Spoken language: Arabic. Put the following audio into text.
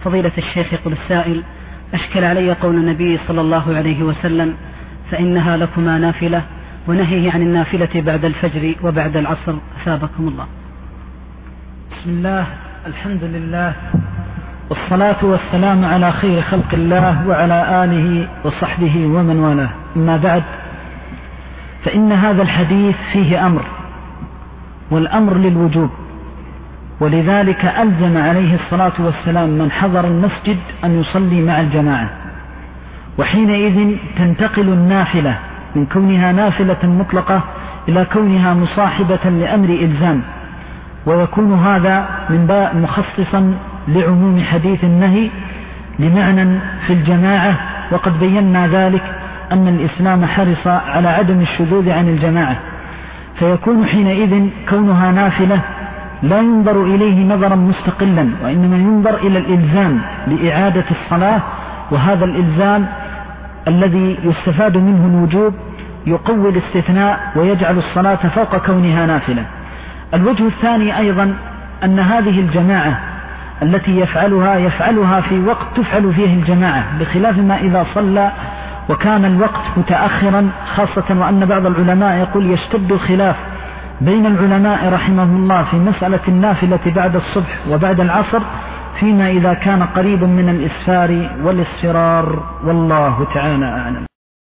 فضيلة الشيخ يقول السائل: أشكل علي قول النبي صلى الله عليه وسلم: فإنها لكما نافلة، ونهيه عن النافلة بعد الفجر وبعد العصر، أثابكم الله. بسم الله، الحمد لله، والصلاة والسلام على خير خلق الله وعلى آله وصحبه ومن والاه، أما بعد، فإن هذا الحديث فيه أمر، والأمر للوجوب، ولذلك ألزم عليه الصلاة والسلام من حضر المسجد أن يصلي مع الجماعة، وحينئذ تنتقل النافلة من كونها نافلة مطلقة إلى كونها مصاحبة لأمر إلزام، ويكون هذا من باب مخصصا لعموم حديث النهي لمعنى في الجماعة، وقد بينا ذلك أن الإسلام حرص على عدم الشذوذ عن الجماعة، فيكون حينئذ كونها نافلة لا ينظر إليه نظرا مستقلا، وإنما ينظر إلى الإلزام لإعادة الصلاة، وهذا الإلزام الذي يستفاد منه الوجوب يقوي الاستثناء ويجعل الصلاة فوق كونها نافلة. الوجه الثاني أيضا أن هذه الجماعة التي يفعلها في وقت تفعل فيه الجماعة، بخلاف ما إذا صلى وكان الوقت متأخرا، خاصة وأن بعض العلماء يقول يشتد الخلاف بين العلماء رحمهم الله في مسألة النافلة بعد الصبح وبعد العصر، فيما إذا كان قريب من الإسفار والاصفرار، والله تعالى أعلم.